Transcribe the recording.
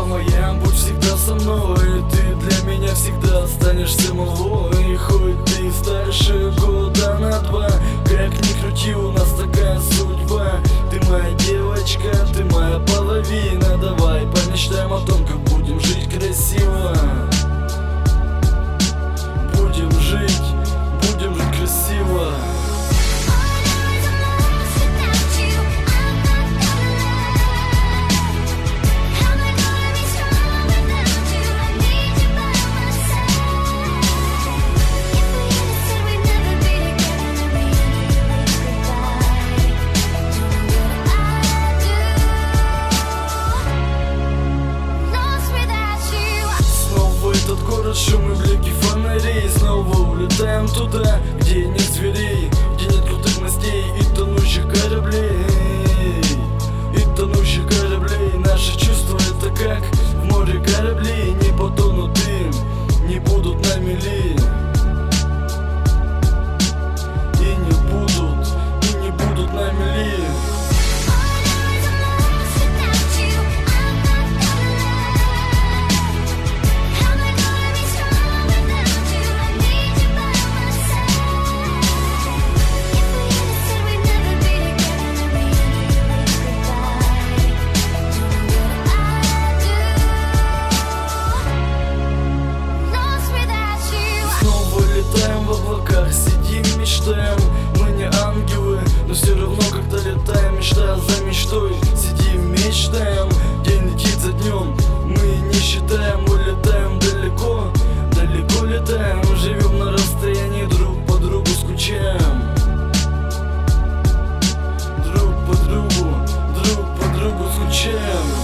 моя, будь всегда со мной. Ты для меня всегда останешься малой. И хоть ты старше года на 2, как ни крути, у нас такая судьба. Ты моя девочка, ты моя половина. Давай помечтаем о том, как будем жить красиво. Будем жить красиво. Этот город, шум и блики фонарей. Снова улетаем туда, где нет зверей, где нет крутых мостей и тонущих кораблей. Наши чувства — это как в море кораблей. Не потонут им, не будут на мели. И не будут на мели. В облаках сидим, мечтаем. Мы не ангелы, но все равно как-то летаем. Мечта за мечтой, сидим, мечтаем. День летит за днем, мы не считаем. Улетаем далеко, далеко летаем. Живем на расстоянии, друг по другу скучаем. Друг по другу скучаем.